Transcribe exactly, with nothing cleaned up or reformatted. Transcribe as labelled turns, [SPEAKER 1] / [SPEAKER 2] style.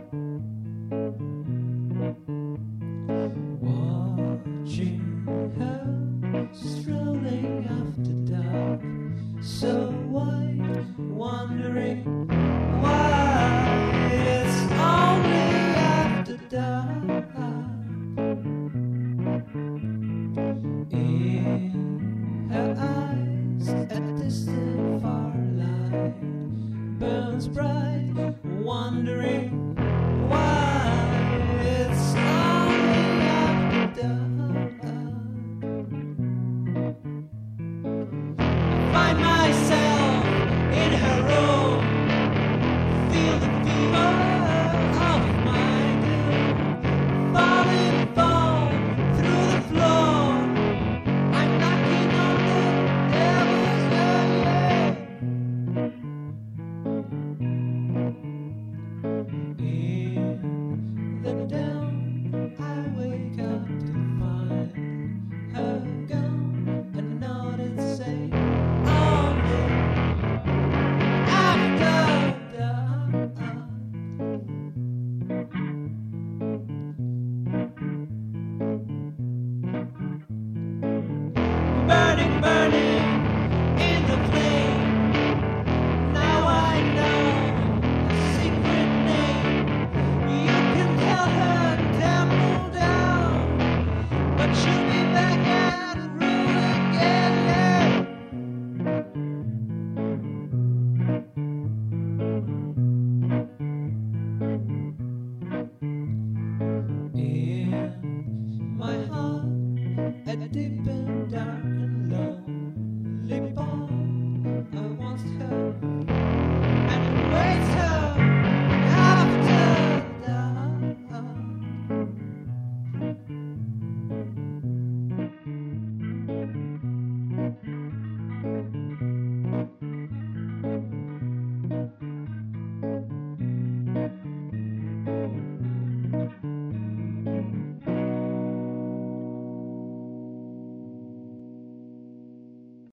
[SPEAKER 1] Watching her strolling after dark, so white, wondering why it's only after dark. In her eyes, a distant far light burns bright, wondering why it's only after dark. I find myself in her room, feel the fever.